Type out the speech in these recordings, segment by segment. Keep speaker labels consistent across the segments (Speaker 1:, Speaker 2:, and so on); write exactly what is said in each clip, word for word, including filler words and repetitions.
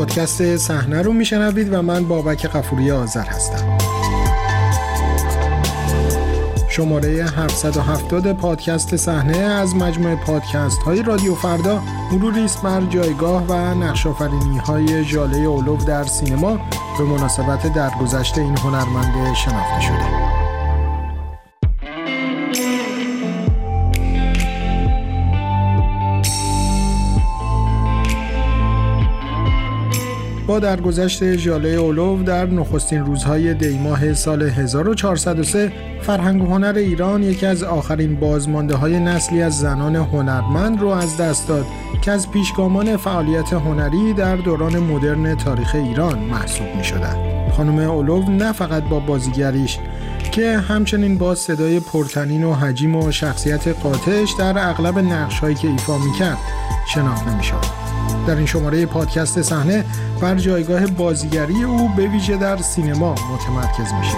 Speaker 1: پادکست صحنه رو میشنوید و من بابک غفوری آذر هستم. شماره هفتصد و هفتاد پادکست صحنه از مجموعه پادکست های رادیو فردا مروری است بر جایگاه و نقش‌آفرینی های ژاله اولو در سینما به مناسبت درگذشت این هنرمند شناخته شده. با درگذشت ژاله اولو در نخستین روزهای دیماه سال هزار و چهارصد و سه، فرهنگ و هنر ایران یکی از آخرین بازمانده‌های نسلی از زنان هنرمند رو از دست داد که از پیشگامان فعالیت هنری در دوران مدرن تاریخ ایران محسوب می‌شدند. خانم اولو نه فقط با بازیگریش که همچنین با صدای پرطنین و حجیم و شخصیت قاطعش در اغلب نقش‌هایی که ایفا می‌کرد شناخته می‌شد. در این شماره پادکست صحنه بر جایگاه بازیگری او به ویژه در سینما متمرکز میشه.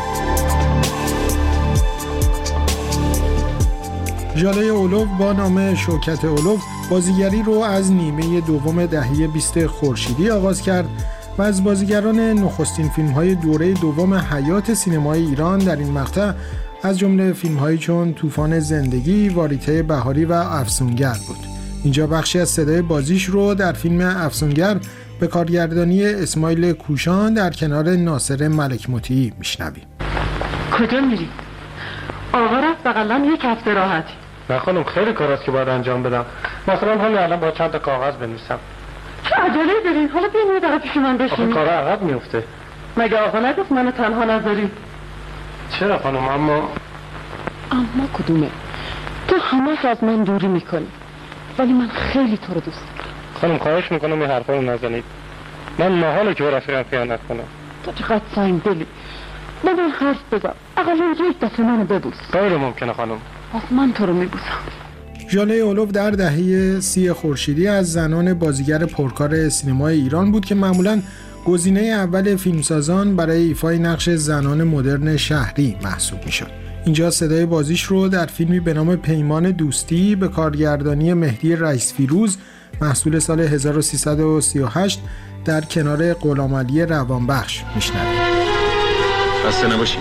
Speaker 1: ژاله اولو با نام شوکت اولو بازیگری رو از نیمه دوم دهه بیست خورشیدی آغاز کرد و از بازیگران نخستین فیلم‌های دوره دوم حیات سینمای ایران در این مقطع از جمله فیلم‌هایی چون طوفان زندگی، واریته بهاری و افسونگر بود. اینجا بخشی از صدای بازیش رو در فیلم افسونگر به کارگردانی اسماعیل کوشان در کنار ناصر ملک مطیعی میشنویم.
Speaker 2: کجا میری؟ آقا رفت بغلن یک هفته راحتی.
Speaker 3: نه خانم، خیلی کار است که باید انجام بدم. مثلا همین الان با چند تا کاغذ بنویسم.
Speaker 2: چه عجله داری؟ حالا بیا در پیش من بشین.
Speaker 3: آخه کار عقب میفته.
Speaker 2: مگه آقا نگفت منو تنها نذاری؟
Speaker 3: چرا خانم؟ اما
Speaker 2: اما کدومه؟ تو همه از من دوری میکنی، ولی من خیلی تو رو دوست دارم.
Speaker 3: خانم خواهش میکنم این حرفا رو نزنید. من محاله که با رفیقم خیانت کنم.
Speaker 2: تو چقدر سنگ دلی. با من حرف بزن، اقلا یک دفعه منو ببوس.
Speaker 3: غیر ممکنه خانم.
Speaker 2: پس من تو رو میبوسم.
Speaker 1: ژاله اولو در دهه سی خورشیدی از زنان بازیگر پرکار سینمای ایران بود که معمولاً گزینه اول فیلمسازان برای ایفای نقش زنان مدرن شهری محسوب میشد. اینجا صدای بازیش رو در فیلمی به نام پیمان دوستی به کارگردانی مهدی رئیس‌فیروز محصول سال هزار و سیصد و سی و هشت در کنار غلامعلی روانبخش میشنویم.
Speaker 4: خسته نباشی.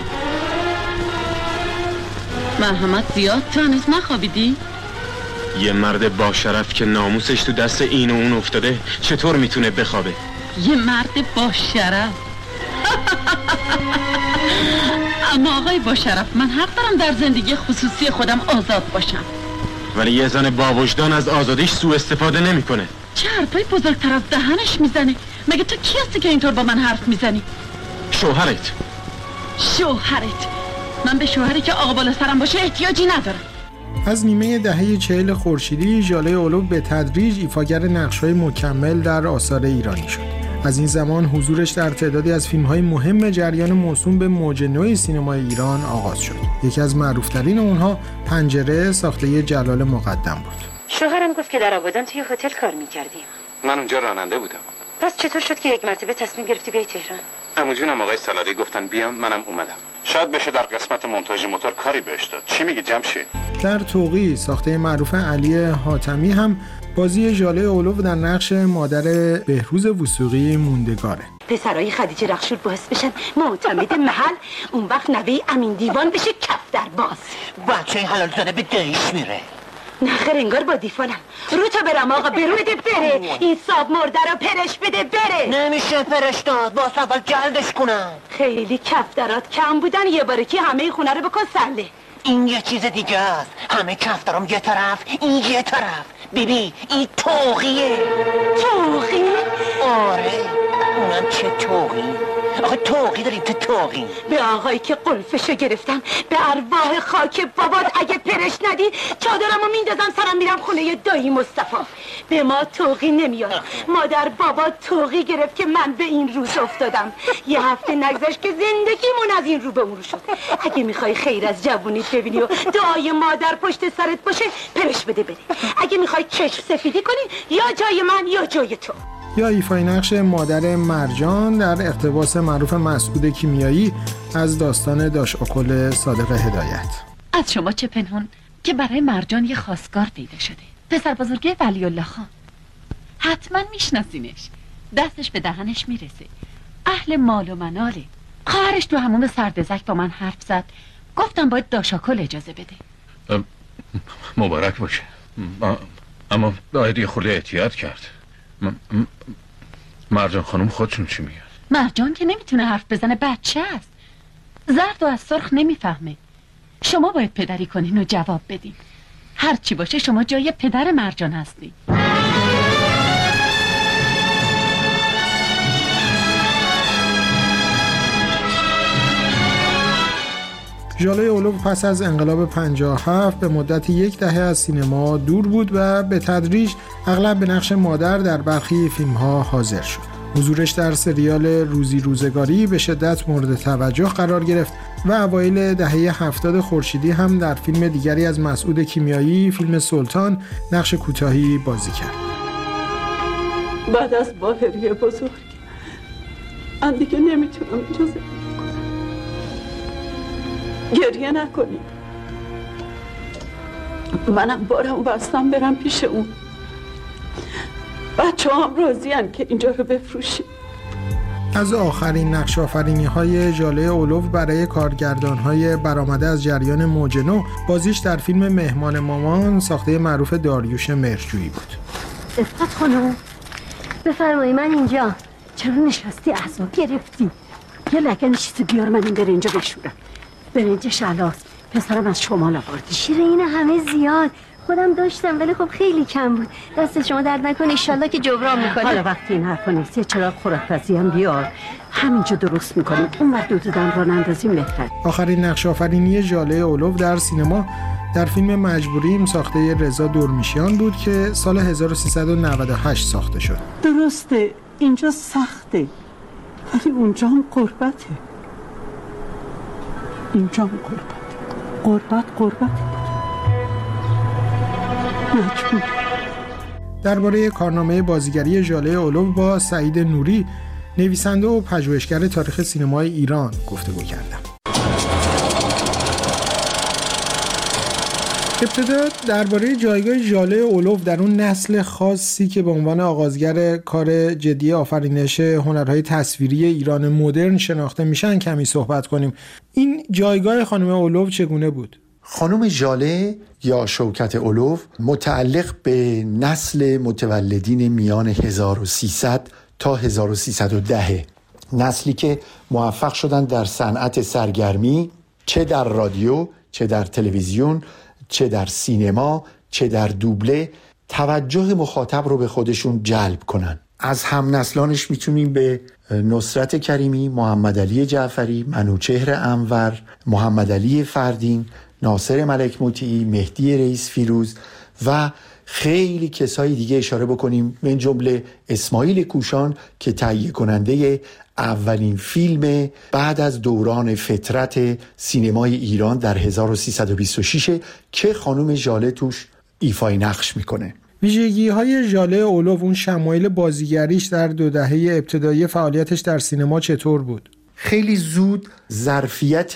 Speaker 5: مرحمت زیاد، تو هنوز نخوابیدی؟
Speaker 4: یه مرد با شرف که ناموسش تو دست این و اون افتاده چطور میتونه بخوابه؟
Speaker 5: یه مرد با شرف؟ اما آقای با شرف، من حق دارم در زندگی خصوصی خودم آزاد باشم.
Speaker 4: ولی یه زن با وجدان از آزادیش سوء استفاده نمیکنه.
Speaker 5: چه حرفای بزرگتر از دهنش میزنه؟ مگه تو کی هستی که اینطور با من حرف میزنی؟
Speaker 4: شوهرت.
Speaker 5: شوهرت؟ من به شوهری که آقا بالا سرم باشه احتیاجی ندارم.
Speaker 1: از نیمه دهه چهل خورشیدی ژاله اولو به تدریج ایفاگر نقش‌های مکمل در آثار ایرانی شد. از این زمان حضورش در تعدادی از فیلم‌های مهم جریان موسوم به موج نوی سینمای ایران آغاز شد. یکی از معروف‌ترین اونها پنجره ساخته جلال مقدم بود.
Speaker 6: شوهرم گفت که در آبادان توی هتل کار می‌کردی.
Speaker 7: من اونجا راننده بودم.
Speaker 6: پس چطور شد که یک مرتبه تصمیم گرفتی بیای تهران؟
Speaker 7: عمو جونم آقای سالاری گفتن بیام، منم اومدم. شاید بشه در قسمت مونتاژ موتور کاری بهش داد. چی میگی جمشید؟
Speaker 1: در طوقی ساخته معروف علی حاتمی هم بازی ژاله اولو در نقش مادر بهروز وثوقی موندگاره.
Speaker 6: پسرای خدیجه رخشور باعث بشن معتمد محل، اون وقت نوه امین دیوان بشه کف در باز.
Speaker 8: بچه حلال زاده به دایش میره.
Speaker 6: نخیر انگار با دیفانم. رو تا برم آقا، برو بده بره. این صاب مرده رو پرش بده بره.
Speaker 8: نمیشه پرش داد، با اول جلدش کنم.
Speaker 6: خیلی کفترات کم بودن، یه بارکی همه خونه رو بکن سله.
Speaker 8: این یه چیز دیگه است. همه کفترام یه طرف، این یه طرف. بیبی این توقیه.
Speaker 6: توقی؟
Speaker 8: آره، اونم چه توقی؟ آخه توقی داریم تو توقی.
Speaker 6: به آقایی که قلفشو گرفتم، به ارواح خاک بابات اگه پرش ندی چادرمو میندازم سرم میرم خونه دایی مصطفی. به ما توقی نمیاد. مادر بابا توقی گرفت که من به این روز افتادم. یه هفته نگذشت که زندگیمون از این رو به اون رو شد. اگه میخوای خیر از جوونیت ببینی و دعای مادر پشت سرت باشه، پرش بده بده. اگه میخوای چشم سفیدی کنی، یا جای من یا جای تو.
Speaker 1: یا ایفای نقش مادر مرجان در اقتباس معروف مسعود کیمیایی از داستان داش اکل صادق هدایت.
Speaker 5: از شما چه پنهون که برای مرجان یه خواستگار پیدا شده، پسر بزرگی ولی الله خان. حتما میشناسینش. دستش به دهنش میرسه. اهل مال و مناله. خواهرش تو همون سردزک با من حرف زد، گفتم باید داشاکل اجازه بده.
Speaker 9: مبارک باشه، اما باید یه خورده احتیاط کرد. مرجان خانم خودشون چی میگن؟
Speaker 5: مرجان که نمیتونه حرف بزنه، بچه است، زرد و از سرخ نمیفهمه. شما باید پدری کنین و جواب بدین. هر چی باشه شما جای پدر مرجان هستی.
Speaker 1: ژاله اولوف پس از انقلاب پنجاه و هفت به مدت یک دهه از سینما دور بود و به تدریج اغلب به نقش مادر در برخی فیلم‌ها حاضر شد. حضورش در سریال روزی روزگاری به شدت مورد توجه قرار گرفت و اوایل دهه هفتاد خورشیدی هم در فیلم دیگری از مسعود کیمیایی، فیلم سلطان، نقش کوتاهی بازی کرد.
Speaker 2: بعد از باهری بزرگ من دیگه نمیتونم اینجا زندگی کنم. گریه نکنی، منم بارم بستم برم پیش اون. بچه هم راضی هن که اینجا رو بفروشی.
Speaker 1: از آخرین نقش آفرینی های ژاله اولوف برای کارگردان های برآمده از جریان موج نو بازیش در فیلم مهمان مامان ساخته معروف داریوش مهرجویی بود.
Speaker 10: عفت خانم بفرمایی، من اینجا. چرا نشستی اعصاب گرفتی؟ یه لگن چیزی بیار من این برنجا بشورم. برنج شلاس پسرم از شمال آوردی. شیر این همه زیاد خودم داشتم ولی خب خیلی کم بود. دست شما درد نکنه، انشالله که جبران میکنه.
Speaker 2: حالا وقتی این حرفا نیست، یه چراغ خوراک‌پزی هم بیار، همینجا درست میکنیم. اون وقت دو دادن راه نندازیم بهتره.
Speaker 1: آخرین نقش آفرینی ژاله اولوف در سینما در فیلم مجبوریم ساخته رضا دورمیشیان بود که سال هزار و سیصد و نود و هشت ساخته شد.
Speaker 2: درسته اینجا سخته ولی اونجا هم قربته. اینجا هم قربته. قربت قربته. مجبور.
Speaker 1: درباره کارنامه بازیگری ژاله اولوف با سعید نوری، نویسنده و پژوهشگر تاریخ سینمای ایران، گفتگو کردم. ابتدا درباره جایگاه ژاله اولوف در اون نسل خاصی که به عنوان آغازگر کار جدی آفرینش هنرهای تصویری ایران مدرن شناخته میشن کمی صحبت کنیم. این جایگاه خانم اولوف چگونه بود؟
Speaker 11: خانم ژاله یا شوکت اولوف متعلق به نسل متولدین میان هزار و سیصد تا هزار و سیصد و ده، نسلی که موفق شدن در صنعت سرگرمی، چه در رادیو، چه در تلویزیون، چه در سینما، چه در دوبله، توجه مخاطب رو به خودشون جلب کنن. از هم نسلانش میتونیم به نصرت کریمی، محمد علی جعفری، منوچهر انور، محمد علی فردین، ناصر ملک مطیعی، مهدی رئیس فیروز و خیلی کسای دیگه اشاره بکنیم، من جمله اسماعیل کوشان که تهیه کننده اولین فیلم بعد از دوران فترت سینمای ایران در هزار و سیصد و بیست و شش که خانم ژاله توش ایفای نقش میکنه.
Speaker 1: ویژگی های ژاله اولوف، اون شمایل بازیگریش در دو دهه ابتدایی فعالیتش در سینما چطور بود؟
Speaker 11: خیلی زود ظرفیت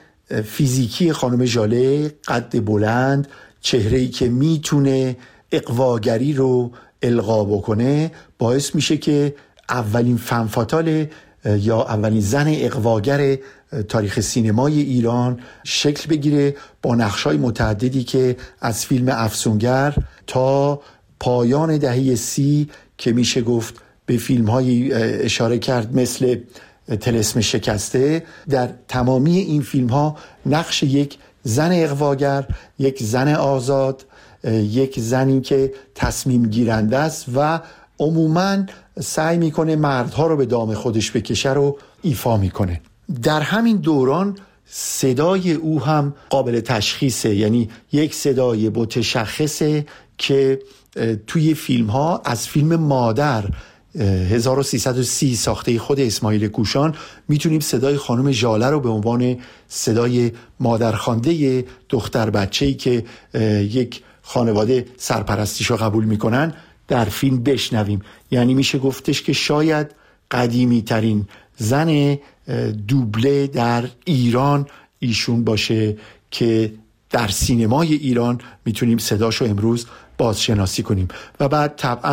Speaker 11: فیزیکی خانم ژاله، قد بلند، چهره‌ای که میتونه اقواگری رو القا بکنه، باعث میشه که اولین فنفاتال یا اولین زن اقواگر تاریخ سینمای ایران شکل بگیره با نقش‌های متعددی که از فیلم افسونگر تا پایان دهه سی که میشه گفت به فیلم‌هایی اشاره کرد مثل طلسم شکسته. در تمامی این فیلم‌ها نقش یک زن اقواگر، یک زن آزاد، یک زنی که تصمیم گیرنده است و عموماً سعی میکنه مردها رو به دام خودش بکشه رو ایفا میکنه. در همین دوران صدای او هم قابل تشخیصه، یعنی یک صدای متشخصه که توی فیلم ها از فیلم مادر هزار و سیصد و سی ساخته خود اسماعیل کوشان میتونیم صدای خانم ژاله رو به عنوان صدای مادرخوانده دختر بچه‌ای که یک خانواده سرپرستیش رو قبول میکنن در فیلم بشنویم. یعنی میشه گفتش که شاید قدیمی ترین زن دوبله در ایران ایشون باشه که در سینمای ایران میتونیم صداشو امروز بازشناسی کنیم. و بعد طبعا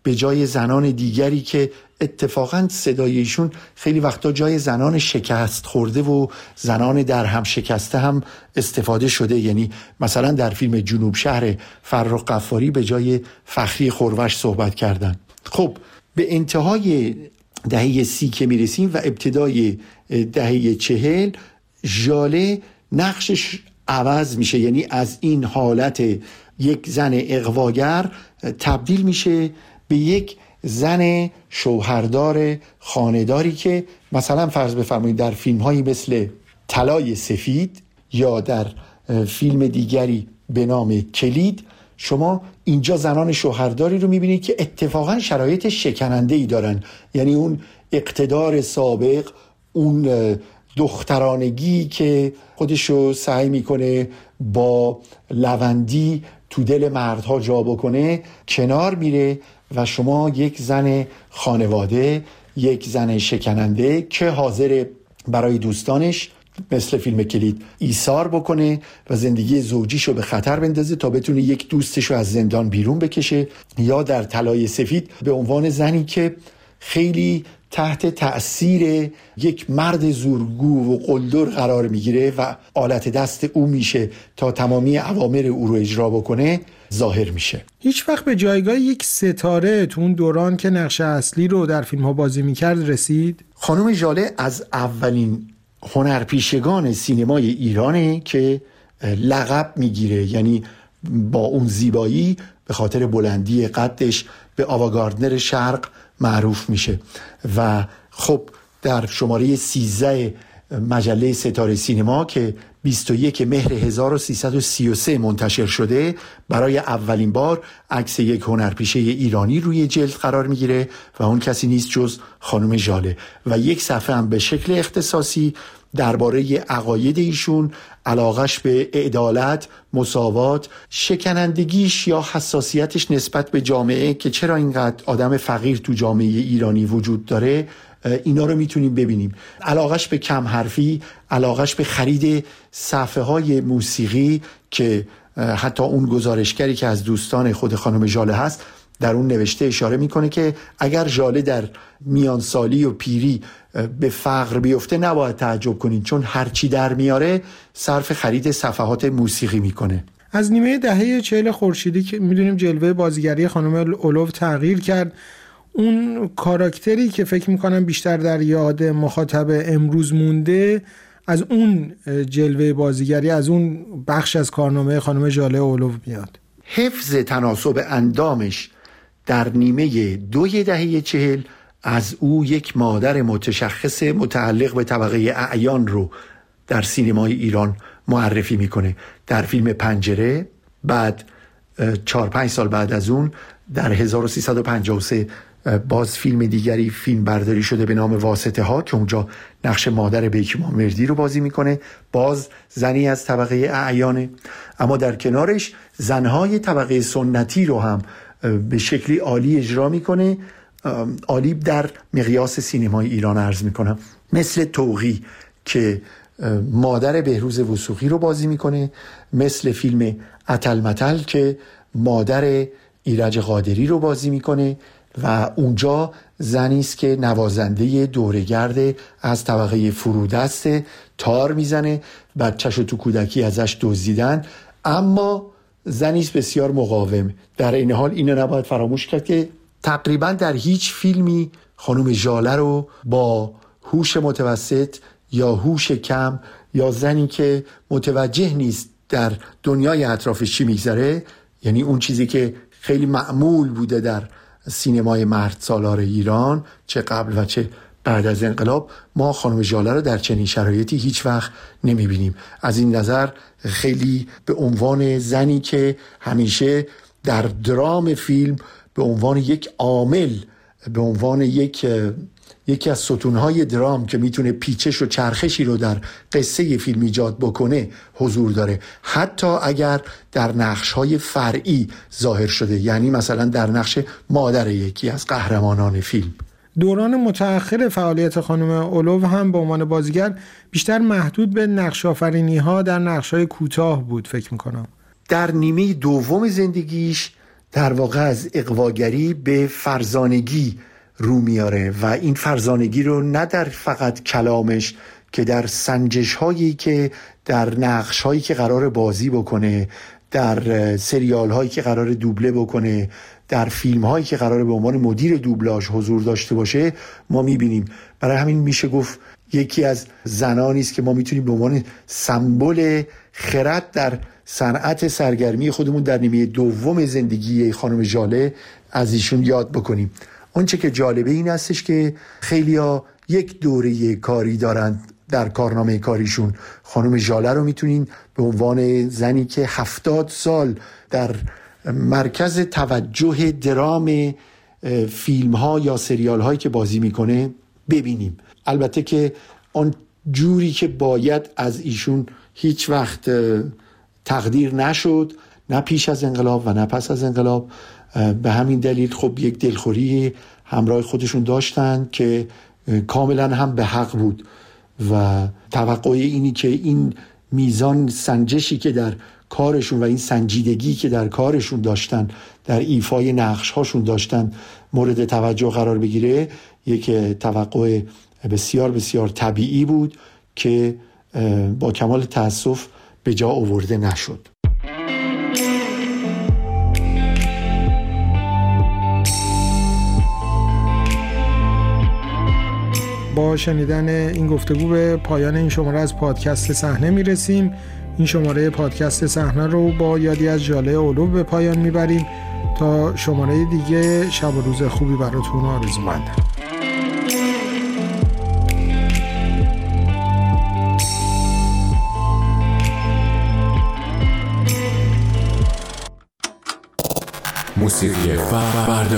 Speaker 11: به جای زنان دیگری که اتفاقا صدای ایشون خیلی وقتا جای زنان شکست خورده و زنان در هم شکسته هم استفاده شده. یعنی مثلا در فیلم جنوب شهر فرخ غفاری به جای فخری خورش صحبت کردن. خب به انتهای دهه سی که میرسیم و ابتدای دهه چهل، ژاله نقشش عوض میشه، یعنی از این حالت یک زن اغواگر تبدیل میشه به یک زن شوهردار خانه‌داری که مثلا فرض بفرمایید در فیلم‌هایی مثل طلای سفید یا در فیلم دیگری به نام کلید شما اینجا زنان شوهرداری رو میبینید که اتفاقا شرایط شکننده‌ای دارن. یعنی اون اقتدار سابق، اون دخترانگی که خودشو سعی میکنه با لوندی تو دل مردها جا بکنه کنار میره و شما یک زن خانواده، یک زن شکننده که حاضر برای دوستانش مثل فیلم کلید ایثار بکنه و زندگی زوجیشو به خطر بندازه تا بتونه یک دوستشو از زندان بیرون بکشه، یا در طلای سفید به عنوان زنی که خیلی تحت تأثیر یک مرد زورگو و قلدر قرار میگیره و آلت دست او میشه تا تمامی اوامر او رو اجرا بکنه ظاهر میشه.
Speaker 1: هیچ وقت به جایگاه یک ستاره تو اون دوران که نقش اصلی رو در فیلم ها بازی میکرد رسید؟
Speaker 11: خانم ژاله از اولین هنرپیشگان سینمای ایرانه که لقب میگیره، یعنی با اون زیبایی به خاطر بلندی قدش به آواگاردنر شرق معروف میشه و خب در شماره سیزده مجله ستاره سینما که بیست و یک مهر هزار و سیصد و سی و سه منتشر شده برای اولین بار عکس یک هنرپیشه ایرانی روی جلد قرار میگیره و اون کسی نیست جز خانم ژاله و یک صفحه هم به شکل اختصاصی درباره عقاید ایشون، علاقش به عدالت، مساوات، شکنندگیش یا حساسیتش نسبت به جامعه که چرا اینقدر آدم فقیر تو جامعه ایرانی وجود داره، اینا رو میتونیم ببینیم. علاقش به کم حرفی، علاقش به خرید صفحه های موسیقی که حتی اون گزارشگری که از دوستان خود خانم ژاله هست در اون نوشته اشاره میکنه که اگر ژاله در میانسالی و پیری به فقر بیفته نباید تعجب کنید، چون هرچی در میاره صرف خرید صفحات موسیقی میکنه.
Speaker 1: از نیمه دهه چهل خورشیدی که میدونیم جلوه بازیگری خانم اولوف تغییر کرد، اون کاراکتری که فکر میکنم بیشتر در یاد مخاطب امروز مونده از اون جلوه بازیگری، از اون بخش از کارنامه خانم ژاله اولوف میاد.
Speaker 11: حفظ تناسب اندامش در نیمه دوی دهه چهل از او یک مادر متشخص متعلق به طبقه اعیان رو در سینمای ایران معرفی میکنه. در فیلم پنجره، بعد چهار پنج سال بعد از اون در هزار و سیصد و پنجاه و سه باز فیلم دیگری فیلم برداری شده به نام واسطه ها که اونجا نقش مادر بیکی محمدی رو بازی میکنه، باز زنی از طبقه اعیانه. اما در کنارش زنهای طبقه سنتی رو هم به شکلی عالی اجرا میکنه، عالی در مقیاس سینمای ایران عرض میکنم، مثل توقی که مادر بهروز وثوقی رو بازی میکنه، مثل فیلم اتلمتل که مادر ایرج قادری رو بازی میکنه و اونجا زنی است که نوازنده دوره‌گرد از طبقه فرودست، تار میزنه، بچه‌شو تو کودکی ازش دزدیدن، اما زنی است بسیار مقاوم. در این حال اینو نباید فراموش کرد که تقریبا در هیچ فیلمی خانم ژاله رو با هوش متوسط یا هوش کم یا زنی که متوجه نیست در دنیای اطرافش چی میگذره، یعنی اون چیزی که خیلی معمول بوده در سینمای مرد سالار ایران چه قبل و چه بعد از انقلاب، ما خانم ژاله رو در چنین شرایطی هیچ وقت نمیبینیم. از این نظر خیلی به عنوان زنی که همیشه در درام فیلم به عنوان یک عامل، به عنوان یک یکی از ستونهای درام که میتونه پیچش و چرخشی رو در قصه فیلم ایجاد بکنه حضور داره، حتی اگر در نقش‌های فرعی ظاهر شده، یعنی مثلا در نقش مادر یکی از قهرمانان فیلم.
Speaker 1: دوران متأخر فعالیت خانم اولوف هم به عنوان بازیگر بیشتر محدود به نقش آفرینی‌ها در نقش‌های کوتاه بود فکر می‌کنم.
Speaker 11: در نیمه دوم زندگیش در واقع از اغواگری به فرزانگی رو میاره و این فرزانگی رو نه در فقط کلامش که در سنجش هایی که در نقش هایی که قرار بازی بکنه، در سریال هایی که قرار دوبله بکنه، در فیلم هایی که قرار به عنوان مدیر دوبلاژ حضور داشته باشه ما میبینیم. برای همین میشه گفت یکی از زنانی است که ما میتونیم به عنوان سمبل خرد در صنعت سرگرمی خودمون در نیمه دوم زندگی خانم ژاله از ایشون یاد بکنیم. اونچه که جالبه این هستش که خیلیا یک دوره کاری دارند در کارنامه کاریشون. خانم ژاله رو میتونین به عنوان زنی که هفتاد سال در مرکز توجه درام فیلم ها یا سریال هایی که بازی میکنه ببینیم. البته که آن جوری که باید از ایشون هیچ وقت تقدیر نشد، نه پیش از انقلاب و نه پس از انقلاب. به همین دلیل خب یک دلخوری همراه خودشون داشتن که کاملا هم به حق بود و توقع اینی که این میزان سنجشی که در کارشون و این سنجیدگی که در کارشون داشتن، در ایفای نقش هاشون داشتن، مورد توجه قرار بگیره، یک توقع بسیار بسیار طبیعی بود که با کمال تأسف به جا آورده نشد.
Speaker 1: با شنیدن این گفتگو به پایان این شماره از پادکست صحنه میرسیم. این شماره پادکست صحنه رو با یادی از ژاله اولوف به پایان میبریم. تا شماره دیگه شب و روز خوبی براتون آرزومندم.
Speaker 12: موسیقی فردا.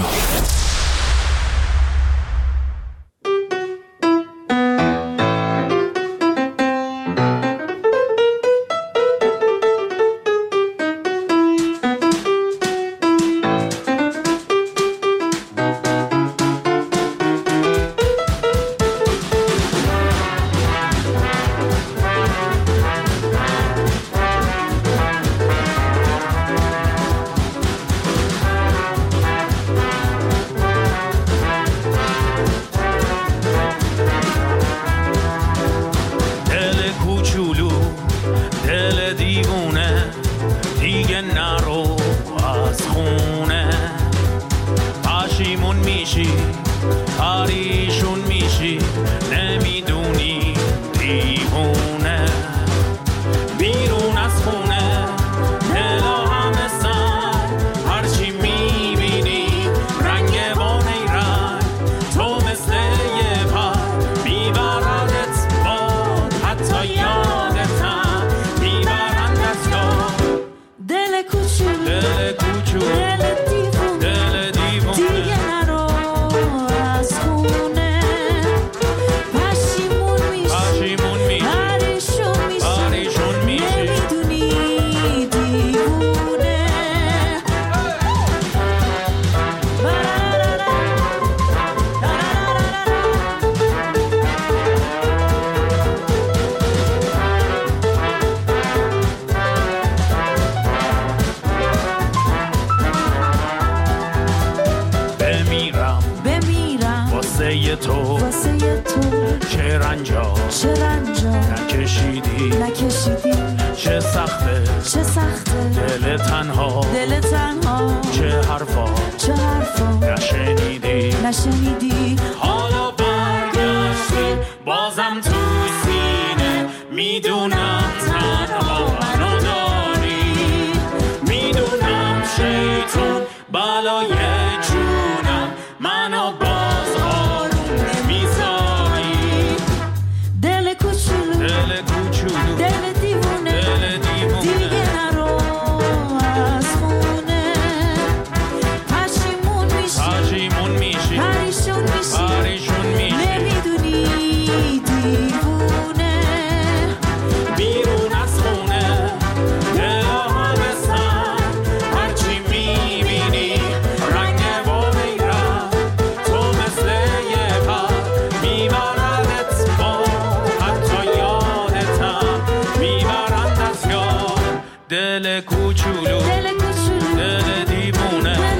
Speaker 13: دل کوچولو دل دیوونه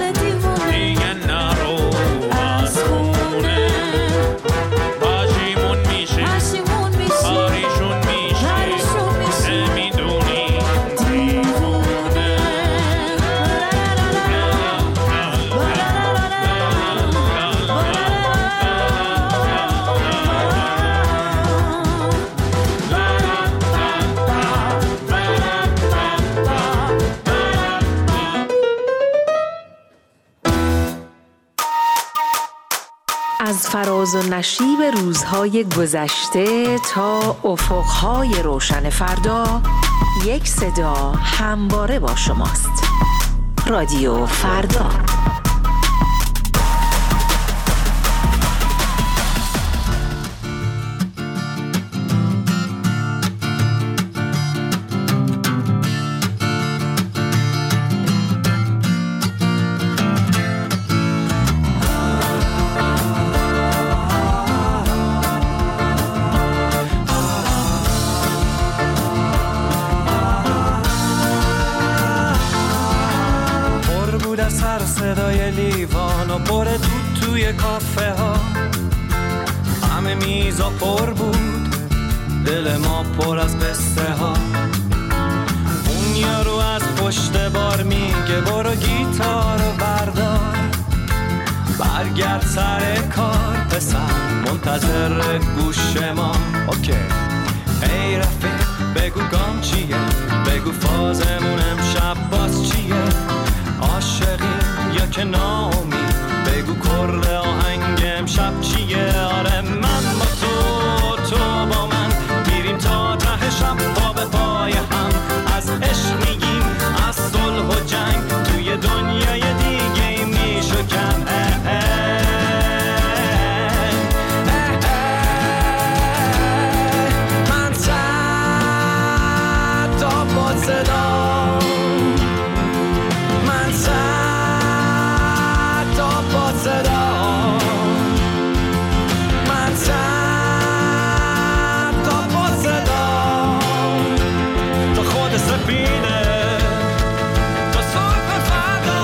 Speaker 13: ناز و نشیب روزهای گذشته تا افقهای روشن فردا، یک صدا همواره با شماست. رادیو فردا.
Speaker 14: صدای لیوان و پر دود توی کافه ها، همه میزا پر بود، دل ما پر از قصه ها. اون یارو از پشت بار میگه برو گیتار و بردار، برگرد سر کار پسر منتظر گوش ما. اوکی ای رفیق بگو گام چیه، بگو فازمون امشب باز چیه، عاشقی یا که ناامید، بگو کرد آهنگ امشب چیه. آره من با تو، تو با من میریم تا ته شب پا به پای هم، از عشق میگیم از صلح و جنگ، توی دنیای دیگه میشکن. من صد تا با صدا، من صد تا با صدا، من صد تا با صدا، تا خود سپیده تا صبح فردا.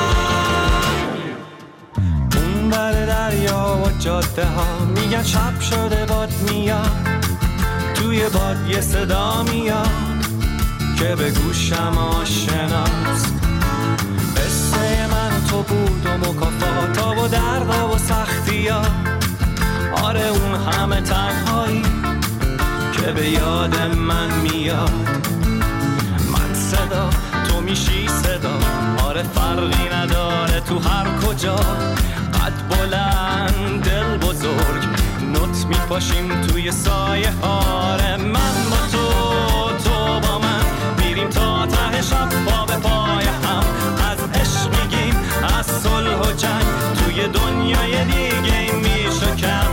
Speaker 14: اون بر دریا و جاده ها میگن شب شده باد میاد، توی باد یه صدا میاد که به گوشم آشناست. قصه من تو بود و مکافاتا و دردا و سختی ها، آره اون همه تنهایی که به یاد من میاد. من صدا تو میشی صدا، آره فرقی نداره تو هر کجا، قد بلند دل بزرگ نوت میپاشیم توی سایه. آره من با تو، تو با من میریم تا ته شب پا به پای هم، از عشق میگیم از صلح و جنگ، توی دنیای دیگه میشکم.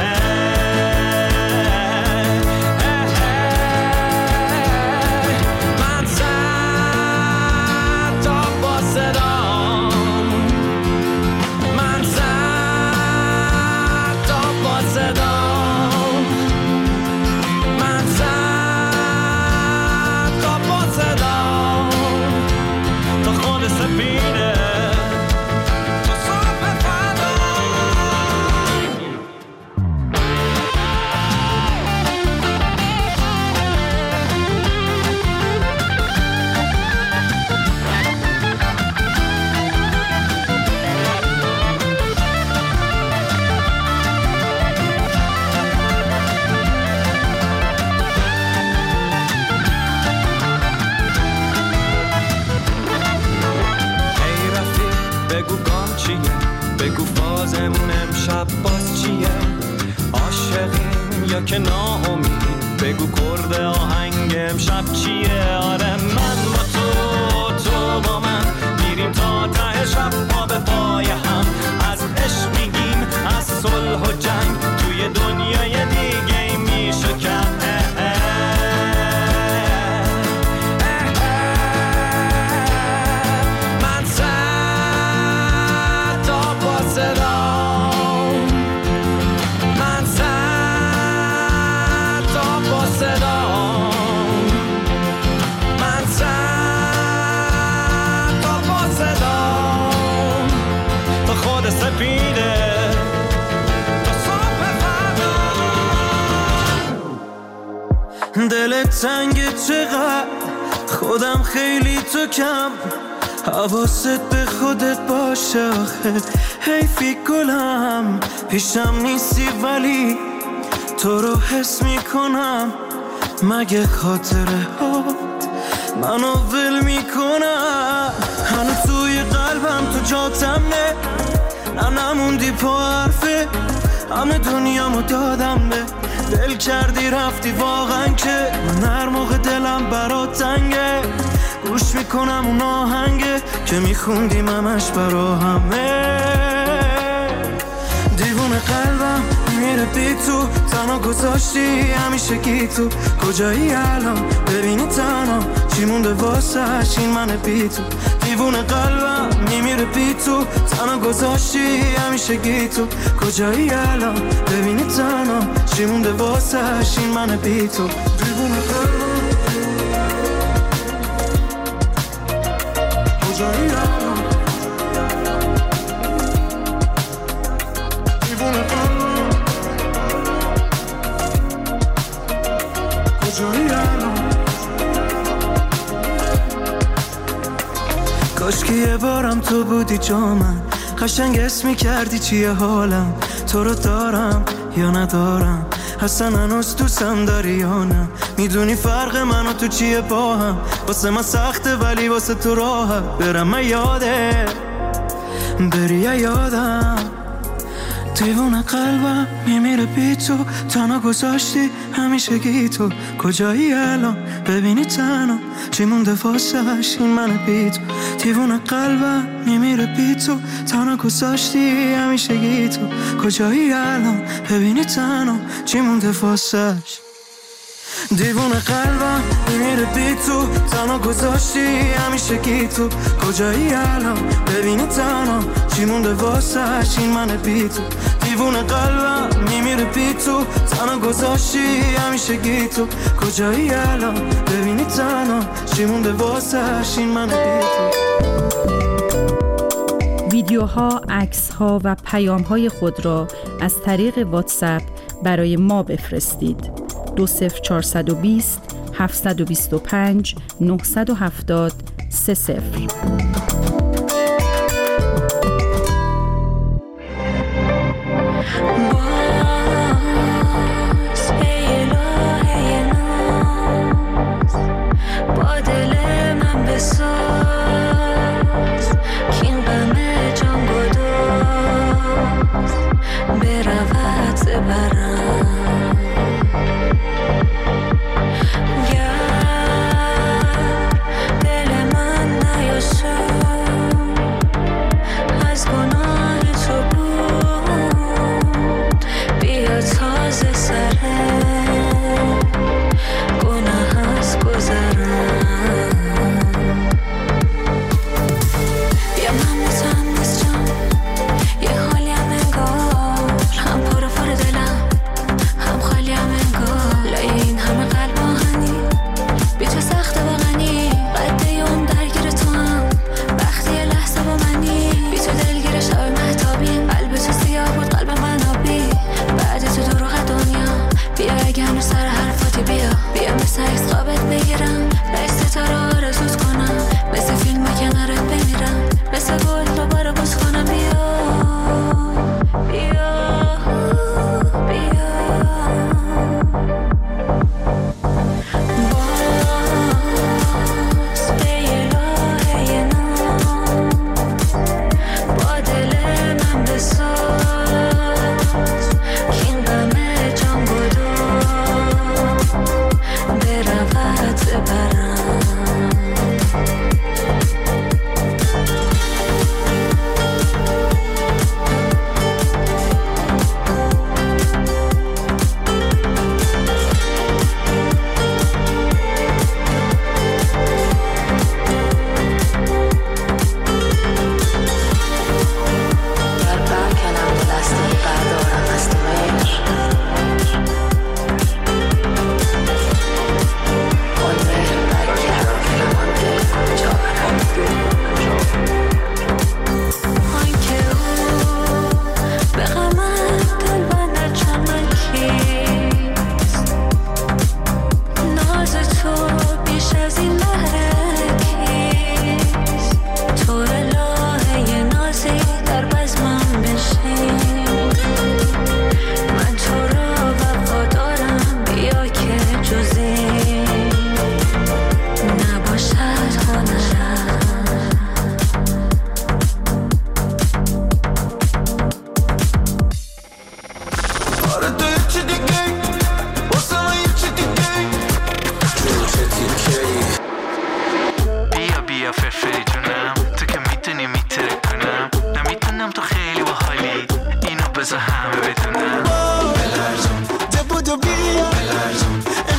Speaker 14: من صد تا با صدا، من صد تا با صدا، من صد تا با صدا، تا خود سپیده تا صبح فردا. ای رفیق بگو گام چیه، بگو فازمون امشب باز چیه، عاشقیم یا که ناامید، بگو کرد آهنگ امشب چیه. آره من با تو، تو با من میریم تا ته شب پا به پای هم، از عشق میگیم از صلح و جنگ، توی دنیای دیگه میشکن. من صد تا با صدا، من صد تا با صدا، من صد تا با صدا، تا خود سپیده تا صبح فردا. دلت تنگ چقدر، خودم خیلی تو کم، حواست به خودت باشه آخه حیفی گلم، پیشم نیستی ولی تو رو حس میکنم، مگه خاطره هات منو ول میکنم، هنو توی قلبم تو جاتمه، نه نموندی پا حرفه، همه دنیامو دادم به دل کردی رفتی واقعا که من هر موقع دلم برات تنگه گوش میکنم اون آهنگه که میخوندیم همش برا همه دیوونه قلبم میره بی تو تنها گذاشتی همیشه گی تو کجایی الان ببینی تنها چی مونده واسش این من بی تو دیوونه قلبم میمیره بی تو تنها گذاشتی همیشه گی تو کجایی الان ببینی تنها چی مونده واسش این من بی تو دیوونه قلبم کجایی الان دیوونه قلبم کجایی الان کاش که یه بارم تو بودی جا من قشنگ اسم می‌کردی چیه حالم تو رو دارم یا ندارم اصلا هنوز دوستم داری یا نه میدونی فرق من و تو چیه با هم واسه من سخته ولی واسه تو راحت برم من یاده بری یا یادم دیوونه قلبم میمیره بی تو تنها گذاشتی همیشه گی تو کجایی الان ببینی تنها چی مونده واسش این من بی تو دیوونه قلبم میمیره بی تو تنها گذاشتی همیشه گی تو کجایی الان ببینی تنها چی مونده واسش دیوونه قلبم میمیره بی تو تنها گذاشتی همیشه گی تو کجایی الان ببینی تنها چی مونده واسش این من بی تو دیوونه قلبم میمیره بی تو تنها گذاشتی همیشه گی تو کجایی الان ببینی تنها چی مونده واسش این من بی تو
Speaker 15: ویدیوها، عکس‌ها و پیام‌های خود را از طریق واتساپ برای ما بفرستید. دو صفر چهارصد و بیست هفتصد و بیست و پنج نهصد و هفتاد سه صفر.
Speaker 16: با دل من بساز کین غم جان گداز برود برم گر دل من نیاشد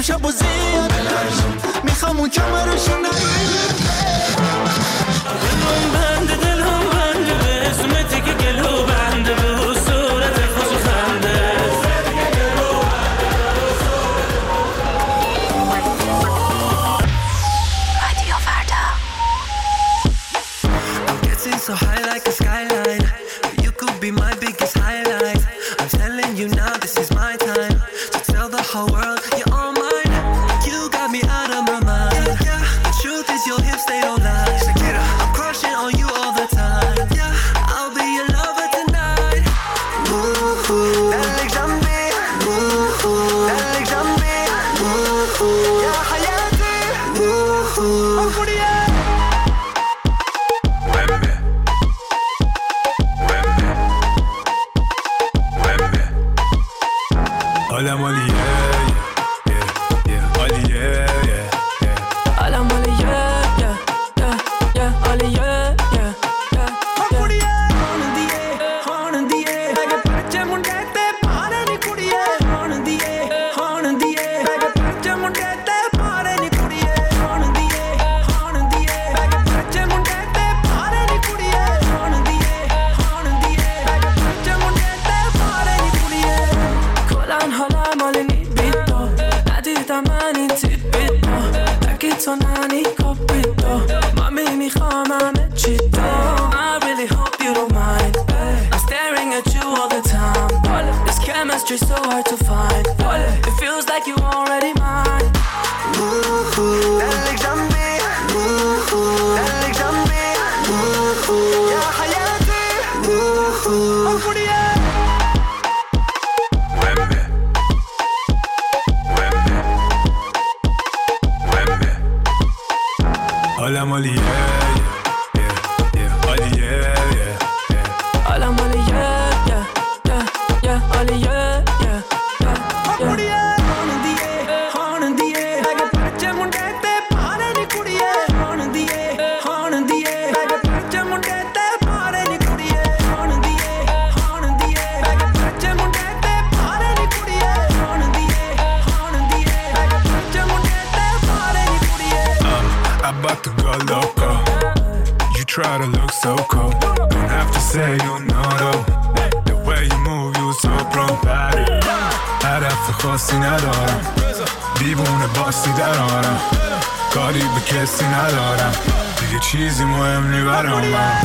Speaker 14: شب و زیاد میخوام اون کمرشو نگیره دلم بنده دلم بنده به اسمتی که گلو بنده به صورت خوش خنده
Speaker 16: رادیو فردا.
Speaker 14: I'm getting so high like a skyline. You could be my biggest highlight. I'm telling you now this is my time to tell the whole world you're all mine. You got me out of my mind. Yeah, the truth is your hips they don't lie. Shakira, I'm crushing on you all the time. Yeah, I'll be your lover tonight. Ooh, dale jambi, ooh, dale jambi, ooh, ya hayati, ooh, oh kuriye. Hola Molly, yeah, yeah, yeah, Molly, yeah, yeah, yeah.
Speaker 16: Hola Molly, yeah, yeah, yeah, yeah, Molly, yeah, yeah, yeah, yeah.
Speaker 14: Hon diye, hon diye, age parche munde te paare ni kudiye. Hon diye, hon diye, age parche munde te paare ni kudiye. Hon diye, hon diye, age parche munde te paare ni kudiye. Hon diye, hon diye, age parche munde te paare ni kudiye.
Speaker 16: کلن حالا مال نیبیدو ندیدم من این تیپیدو تکی تو ننی کپیدو مامی میخوام همه چی دو I really hope you don't mind I'm staring at you all the time This chemistry so hard to find It feels like you already mine
Speaker 14: دلك جنبي دلك جنبي يا حياتي أفريا Hola Molly, yeah, yeah, yeah, Molly, yeah, yeah, yeah.
Speaker 16: Hola Molly, yeah, yeah, yeah, yeah, Molly, yeah, yeah, yeah, yeah.
Speaker 14: Hon diye, hon diye, age parche munde te paare ni kudiye. Hon diye, hon diye, age parche munde te paare ni kudiye. Hon diye, hon diye, age parche munde te paare ni kudiye. Hon diye, hon diye, age parche munde te paare ni kudiye. I'm about to go loco. You try to look so cool. Don't have to say you know though. The way you move, you so pro. هدف خاصی ندارم دیوونه باسی درارم کاری به کسی ندارم دیگه چیزی مهم نی برام من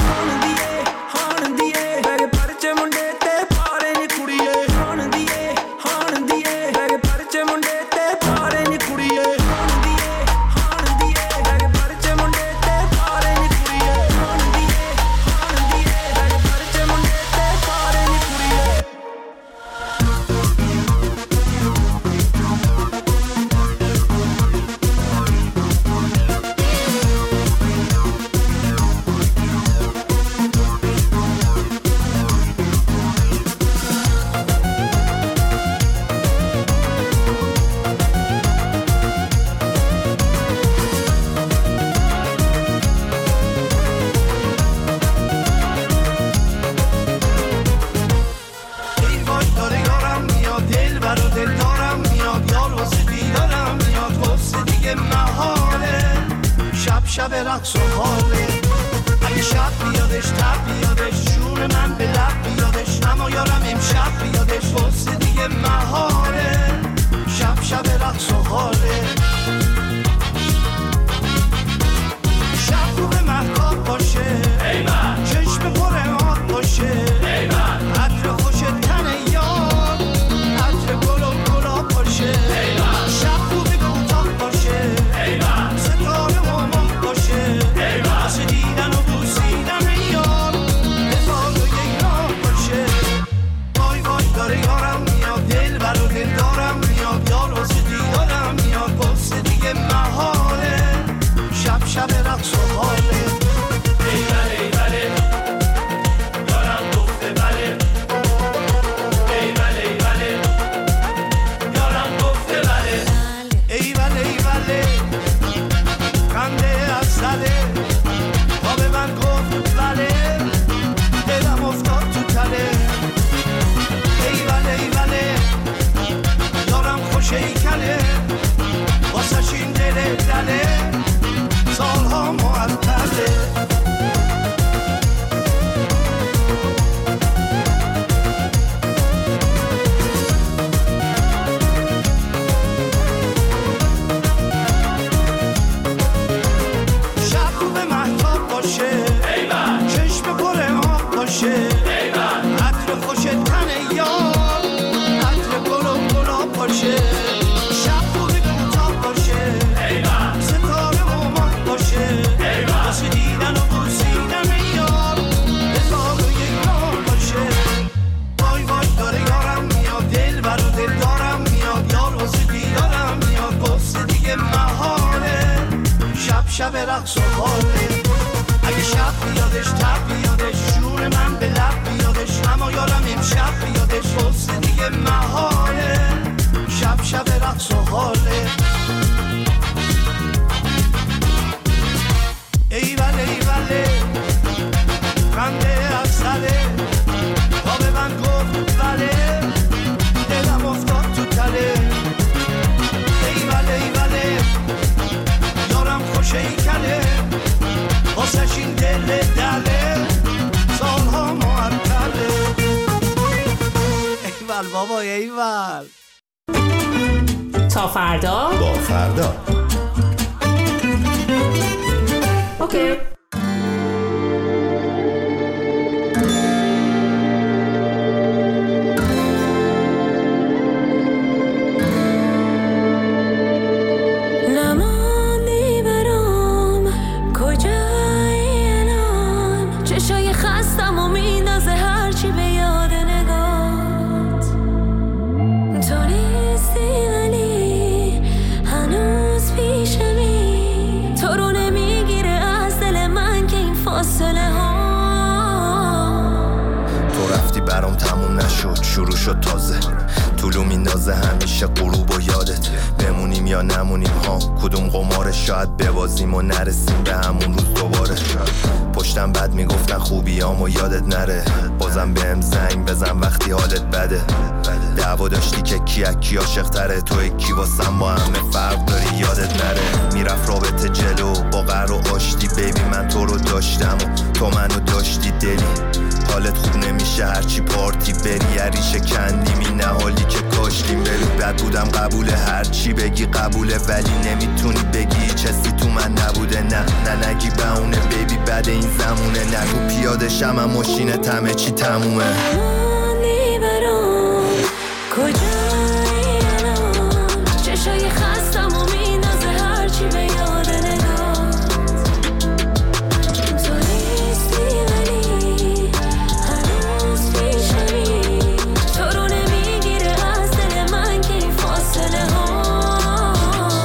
Speaker 14: شب رقص و حاله اگه شب بیادش تب بیادش جون من به لب بیادش اما یارم امشب بیادش واسه دیگه مهاره شب شب رقص و حاله شب رو به محتاب باشه چشم پر آب باشه عطر خوش تن یار عطر گل و گلاب باشه شب رو به اتاق باشه ستاره و ماه باشه واسه دیدن و بوسیدن یار هزار و یک راه باشه وای وای داره یارم میاد دل برو دل
Speaker 17: باشه، شب خوبی کوتاه باشه، ستاره مامان باشه، واسه دیدن و بوسیدن یار هزار و یک راه باشه. وای وای داره یارم میاد، دل برا دل دارم میاد، یار واسه دیدارم میاد، واسه دیگه محاله، شب شب رقص و حاله. اگه شب بیادش تب بیادش، جون من به لب بیادش، اما یارم امشب بیادش، واسه دیگه محاله، شب شب رقص و حاله. ایوله ایوله خنده افسره، تا به من گفت بله، دلم افتاد تو تله. ایوله ایوله یارم خوشه ای کله، واسش این دل دله، سالها معطله. ایول بابا ایول.
Speaker 13: تا فردا
Speaker 11: با فردا.
Speaker 13: اوکی.
Speaker 18: شروع شد تازه، طولو میندازه همیشه غروب و یادت، بمونیم یا نمونیم ها کدوم قماره، شاید ببازیم و نرسیم به همون روز دوباره. پشتم بد میگفتن خوبیامو یادت نره، بازم بهم زنگ بزن وقتی حالت بده. دعوا داشتی که کی از کی عاشق تره، توی کی واسم با همه فرق داری یادت نره. میرفت رابطه جلو با قهر و آشتی، بیبی من تو رو داشتم و تو منو داشتی دلی. حالت خوب نمیشه هرچی پارتی بری، عریشه کندیم این حالی که کاشتیم بری. بد بودم قبوله هرچی بگی قبوله، ولی نمیتونی بگی هیچ حسی تو من نبوده. نه نه نگی بهونه بیبی بعد این زمونه، نگو پیاده شم هم ماشینت همه چی تمومه.
Speaker 16: کجایی الان چشای خستم و میندازه هرچی به یاد نگاه، تو نیستی ولی هنوز پیشمی، تو رو نمیگیره از دل من که این فاصله ها،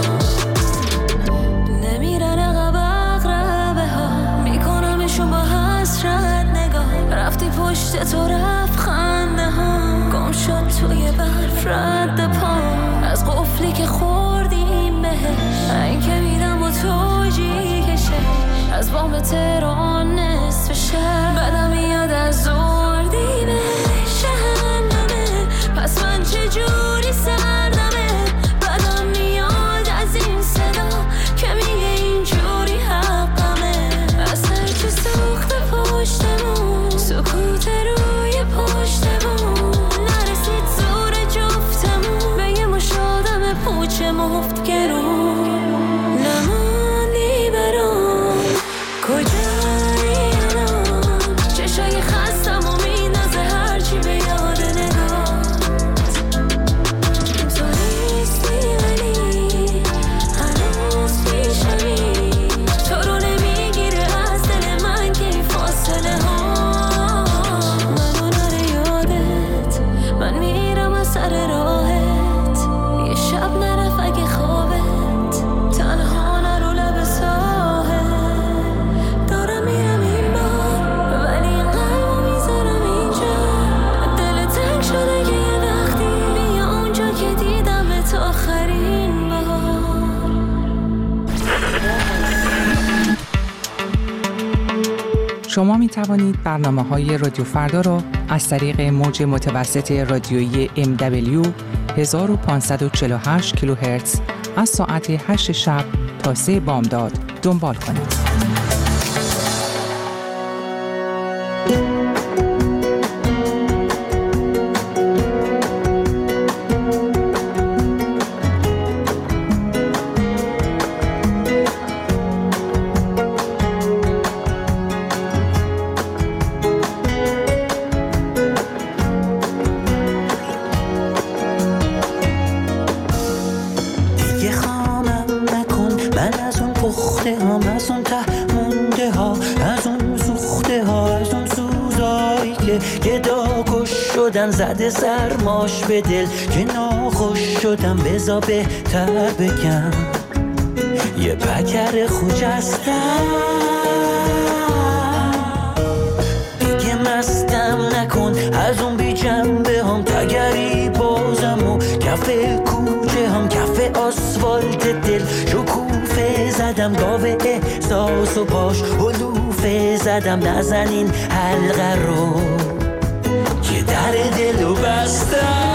Speaker 16: نمیرن عقب اقربه ها، میکنمشون با حسرت نگاه، رفتی پشت تو رفت خنده ها، گم شد توی برف رد پا، از قفلی که خوردیم بهش، این که میدم با توجی کشه، از بام تهران نصف شهر، بدم میاد از زردی به شهنمه، پس من چجوری سردمه، بدم میاد از این صدا که میگه اینجوری حقمه، از هرچی سوخت پشتمون، سکوت روی پشتمون، نرسید زور جفتمون، به یه مش آدم پوچه مفت گرون، نماندی برام کجایی الان، چشای خستم و میندازه هرچی به یاد نگات، تو نیستی ولی هنوز پیشمی، تو رو نمیگیره از دل من که این فاصله ها، منو نره یادت، من میرم از سر راهت، یه شب نرف اگه خوابت، تنها نرو لب ساحل، دارم میرم این بار، ولی این قلبو میذارم اینجا، دل تنگ شده که یه وقتی بیا اونجا که دیدم تا آخرین بار.
Speaker 19: شما می توانید برنامه‌های رادیو فردا را از طریق موج متوسط رادیویی ام دبلیو هزار و پانصد و چهل و هشت کیلوهرتز از ساعت هشت شب تا سه بامداد دنبال کنید.
Speaker 20: شدن زده سرماش به دل که ناخوش شدم بزا بهتر بگم یه پکر خوجستم دیگه مستم نکن از اون بی جنبه هم تگری بازم و کف کوچه هم کف آسفالت دل شکوفه زدم گاوه احساس و پاش حلوفه زدم نزنین حلقه رو که در دلو بستم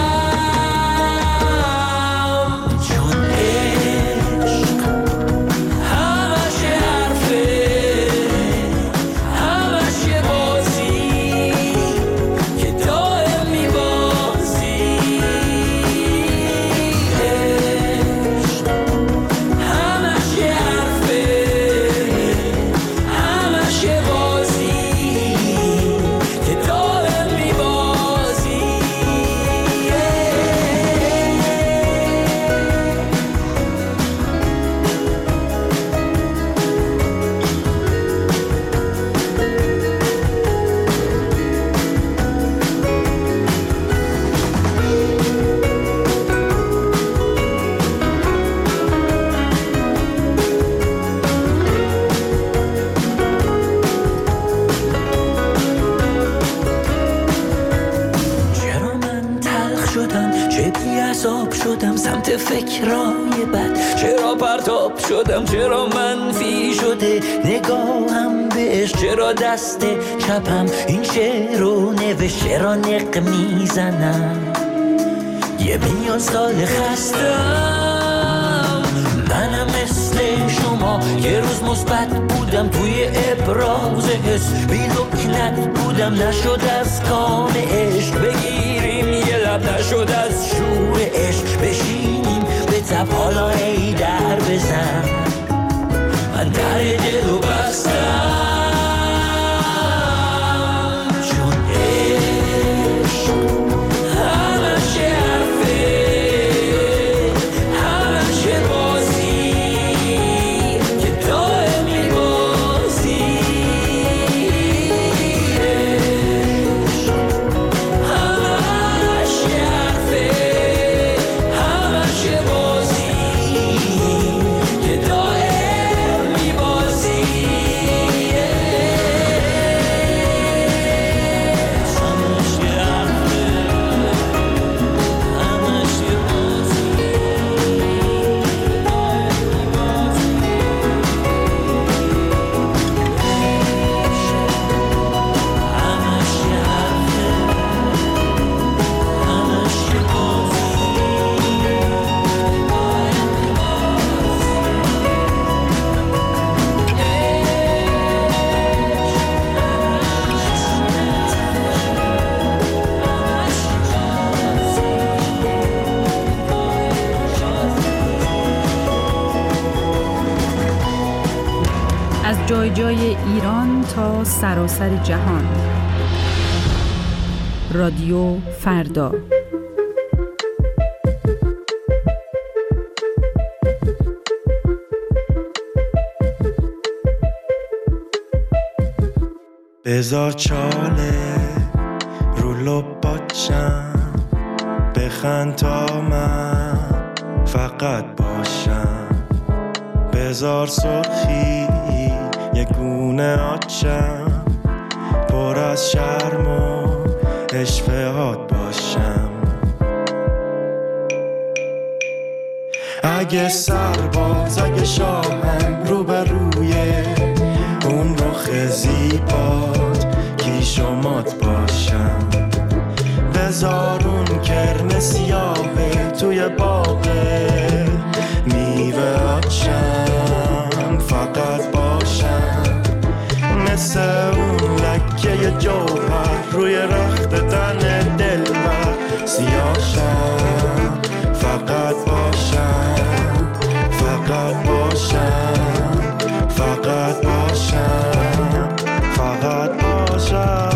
Speaker 20: سمت فکرای بد چرا پرتاب شدم چرا منفی شده نگاهم بهش چرا دست چپم این شعر رو نوشت چرا نق میزنم یه میلیون سال خستم منم مثل شما یه روز مثبت بودم توی ابراز حس بی لکنت بودم نشد از کام عشق بگیریم یه لب نشد از شور عشق بشینیم به تب حالا ای در بزن من در دلو بستم چون عشق همش حرفه همش بازی که دائم میبازی عشق همش حرفه همش بازی که دائم میبازی
Speaker 15: از جای جای ایران تا سراسر جهان. رادیو فردا.
Speaker 17: بذار چاله رو لباتشم بخند تا من فقط باشم بذار سرخی یه گونه آتشم پر از شرم و اشفهات باشم اگه سرباز اگه شاهم رو به روی اون رخ زیبات کیشومات باشم بذار اون کرم سیاهه توی باغه میوه آتشم فقط باشم مثل اون لکه جوهر روی رخت تن دلبر سیاهشم فقط باشم فقط باشم فقط باشم فقط باشم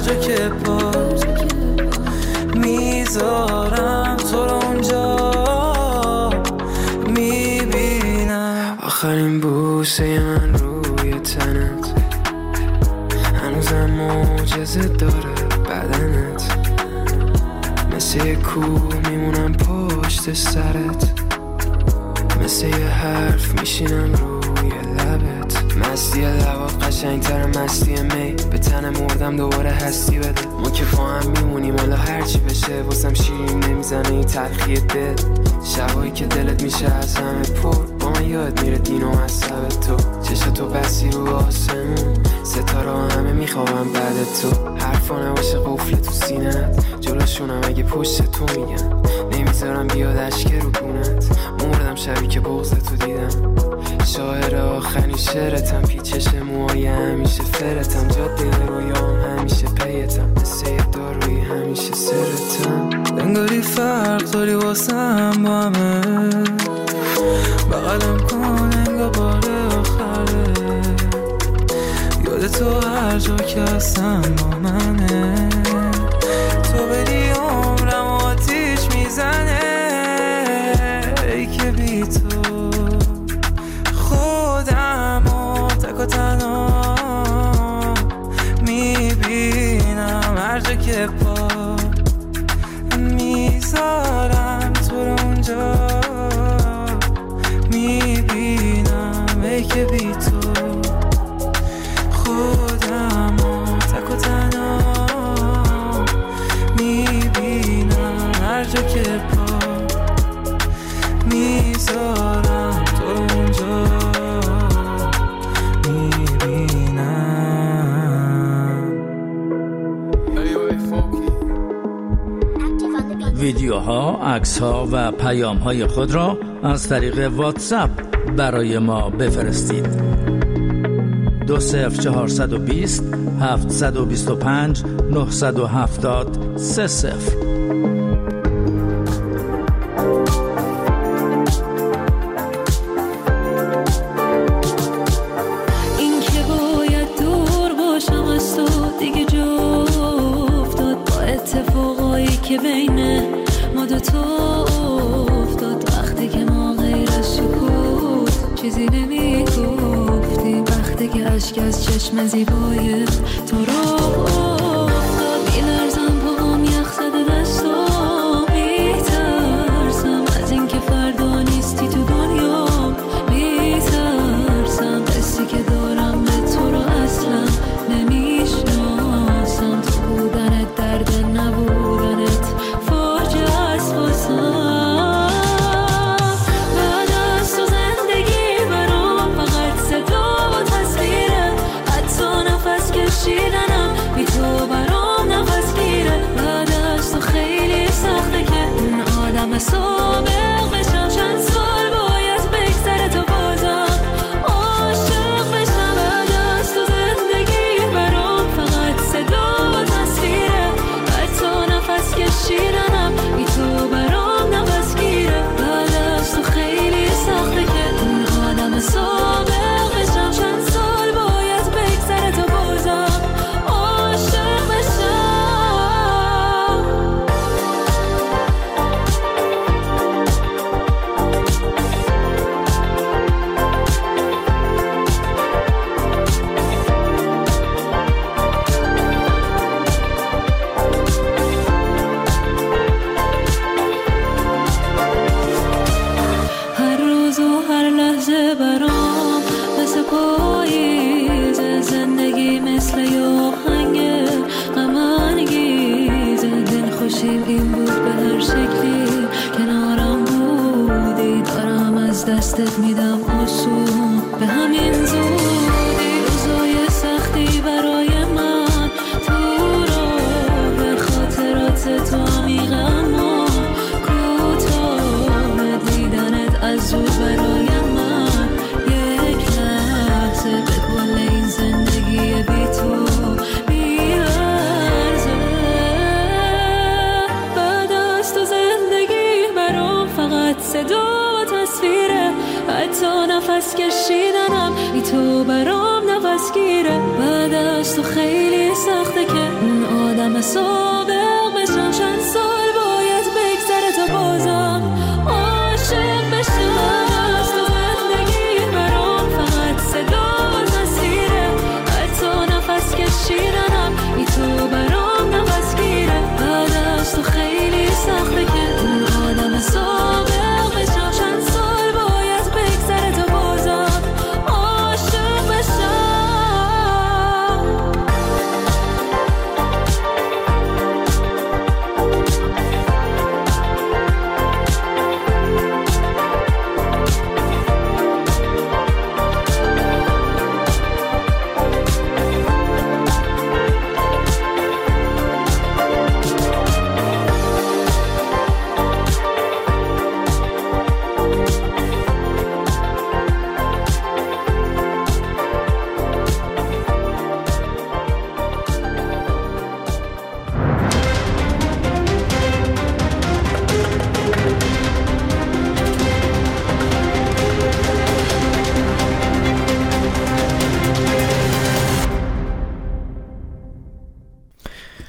Speaker 16: جا که پا میذارم تو رو اونجا میبینم. آخرین بوسه من روی تنت هنوزم معجزه داره بدنت، مثل یه کوه میمونم پشت سرت، مثل یه حرف میشینم روی لبت. مستی لبات قشنگتر مستی می، به تن مردم دوباره هستی بده. ما که با هم میمونیم حالا هرچی بشه واسم شیرین نمیزنه این تلخی دل. شبایی که دلت میشه از همه پر، با من یاد میره دین و مذهب تو. چشتو بسی رو آسمون، ستاره همه میخوابم بعد تو. حرفا نباشه قفل تو سینت، جلوشونم اگه پشت تو میگن. نمیذارم بیاد اشک رو گونت، مردم شبی که بغض تو دیدم. شاعر آخرین شعرتم، پیچش موهای همیشه فرتم. جاده رویام همیشه پیتم، مثل یه داروی همیشه سرتم. انگاری فرق داری واسم با همه، بغلم کن انگار بار آخره. یاد تو هر جا که هستم با منه، تو بری عمرم آتیش میزنه. ای که بی تو خودم و تک و تنها میبینم. هر جا که پا میذارم تو رو اونجا میبینم. ای که بی تو خودم و تک و تنها میبینم. هر جا که پا میذارم تو اونجا
Speaker 20: ویدیوها، عکس‌ها و پیام‌های خود را از طریق واتساپ برای ما بفرستید. دو صفر چهارصد و بیست هفتصد و بیست و پنج نهصد و هفتاد سه صفر.
Speaker 16: این که باید دور باشم از تو دیگه جا افتاد، با اتفاقایی که بین ما دوتا افتاد. وقتی که ما غیر از سکوت چیزی نمی گفتیم، وقتی که اشک از چشم زیبای تو رو افتاد. میلرزم پاهم یخ زده دستام، میترسم از این که فردا نیستی تو دنیام. میترسم حسی که دارم به تو رو اصلا نمیشناسم. تو بودنت درد نبودنت فاجعه است واسم. بعد از تو زندگی برام فقط صدا و تصویره، حتی نفس کشیدنم بی تو برام نفس گیره. بعد از تو خیلی سخته که اون آدم سابق بشم. چند سال باید بگذره تا بازم عاشق بشم. بعد از تو زندگی برام فقط صدا و تصویره، حتی نفس کشیدنم بی تو برام نفس گیره. بعد از تو خیلی سخته که اون آدم سابق بشم. چند سال باید بگذره تا بازم عاشق بشم. هر روز و هر لحظه برام مثل پاییز، زندگی مثل یه آهنگ غم انگیزه. دل خوشیم این بود به هر شکلی کنارم بودی، دارم از دستت میدم آسون به همین زودی. روزای سختی برای من تو راه خاطرات تو عمیق اما کوتاه. دیدنت از زود برای من یک لحظه به کل این زندگی بی تو میارزه. بعد از تو زندگی برام فقط صدا و تصویره، حتی همه سو